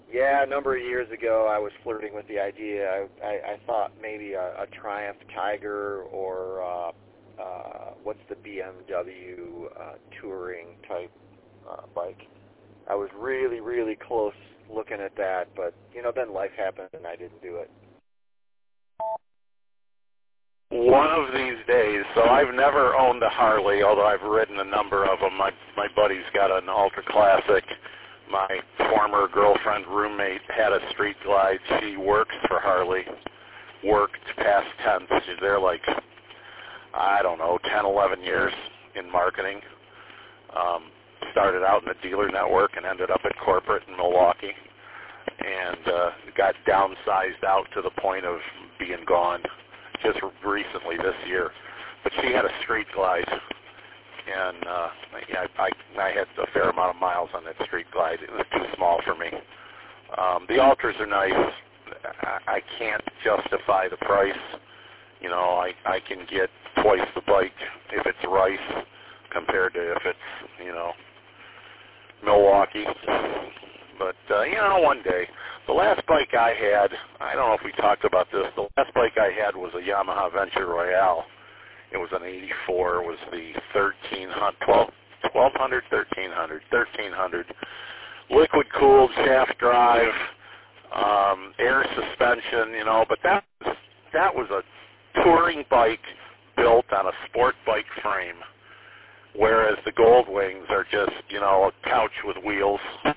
Yeah, a number of years ago, I was flirting with the idea. I thought maybe a Triumph Tiger or what's the BMW touring type bike. I was really, really close looking at that, but then life happened and I didn't do it. One of these days, so I've never owned a Harley, although I've ridden a number of them. My buddy's got an Ultra Classic. My former girlfriend roommate had a Street Glide. She works for Harley, worked past tense. She's there like, I don't know, 10, 11 years in marketing. Started out in the dealer network and ended up at corporate in Milwaukee, and got downsized out to the point of being gone just recently this year. But she had a Street Glide, and I had a fair amount of miles on that Street Glide. It was too small for me. The Ultras are nice. I can't justify the price. I can get twice the bike if it's Rice compared to if it's, Milwaukee. But, one day. The last bike I had, I don't know if we talked about this, the last bike I had was a Yamaha Venture Royale. It was an 84. It was the 1300, liquid cooled shaft drive, air suspension, but that was a touring bike built on a sport bike frame, whereas the Gold Wings are just, a couch with wheels.